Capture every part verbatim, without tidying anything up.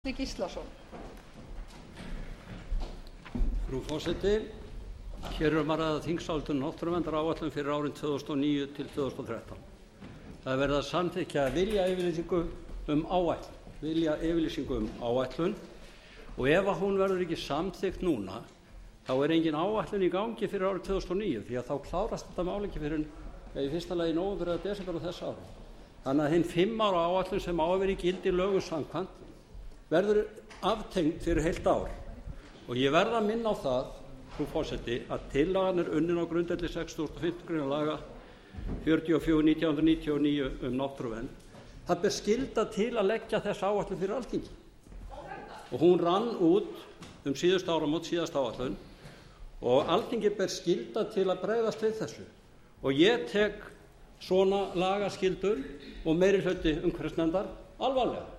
Frú forseti, hér er um að ræða þingsályktun náttúruverndaráætlun fyrir árin tvö þúsund og níu til tvö þúsund og þrettán. Það er verið að samþykkja viljayfirlýsingu um áætlun, viljayfirlýsingu um áætlun og ef að hún verður ekki samþykkt núna, þá er engin áætlun í gangi fyrir árið tvö þúsund og níu því að þá klárast þetta mál ekki fyrir í fyrsta lagi í nóvember eða desember á þessu ári. Þannig að hinn fimm ára áætlun sem á að vera í gildi lögum samkvæmt verður aftengd fyrir heilt ár. Og ég verð að minna á það, frú forseti, að tillagan er unnin á grundvelli sextugustu og fimmtu grein laga fjörutíu og fjögur nítján hundruð níutíu og níu um náttúruvernd. Það ber skylda til að leggja þessa áætlun fyrir Alþingi. Og hún rann út um síðustu áramót, síðasta áætlun, og Alþingi ber skylda til að bregðast við þessu. Og ég tek svona lagaskyldur og meirihluti umhverfisnefndar alvarlega.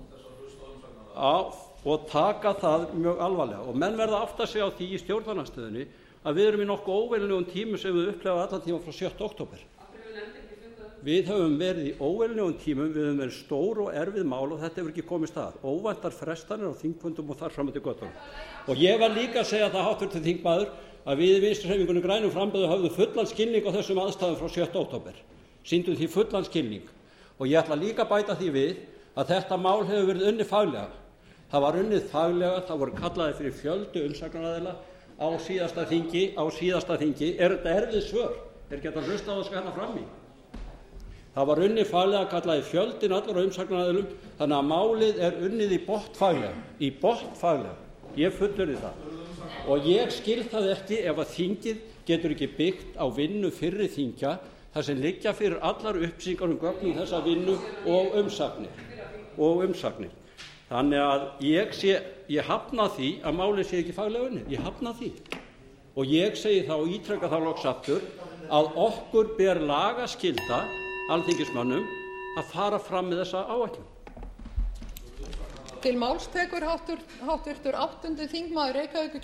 Á, og taka það mjög alvarlega. Og menn verða að átta sig á því í stjórnarandstöðunni að við erum í nokkuð óvenjulegum tímum sem við upplifum allan tíma frá sjötta október. Við höfum verið í óvenjulegum tímum, við höfum verið stór og erfið mál og þetta hefur ekki komið stað. Óvæntar frestanir á þingfundum og þar fram eftir götunum. Og ég var líka að segja það, háttvirtur þingmaður, að við í Vinstri-hreyfingunni Grænum Framboði höfðu fullan skilning á þessum aðstæðum frá sjötta október. Sýndum því fullan skilning. Og ég ætla líka að bæta því við að þetta mál hefur verið unnið faglega. Það var unnið faglega, það voru kallaði fyrir fjöldi umsagnaraðila á síðasta þingi, á síðasta þingi. Er þetta erfið svör? Er ekki að hlusta á það skana fram í? Það var unnið faglega, kallaði fjöldin allur á umsagnaraðilum, þannig að málið er unnið í botn faglega, í botn faglega. Ég fullyrði það. Og ég skil það ekki ef að þingið getur ekki byggt á vinnu fyrri þingja, þar sem liggja fyrir allar upplýsingar um gögnum þessa vinnu og umsagnir. Og umsagnir. Þannig að ég, sé, ég hafna því að málið sé ekki faglega unnið. Ég hafna því. Og ég segi þá og ítreka þá loks aftur að okkur ber lagaskylda alþingismönnum að fara fram með þessa áætlun. Til máls tekur háttvirtur áttundi þingmaður Reykjavíkurkjördæmis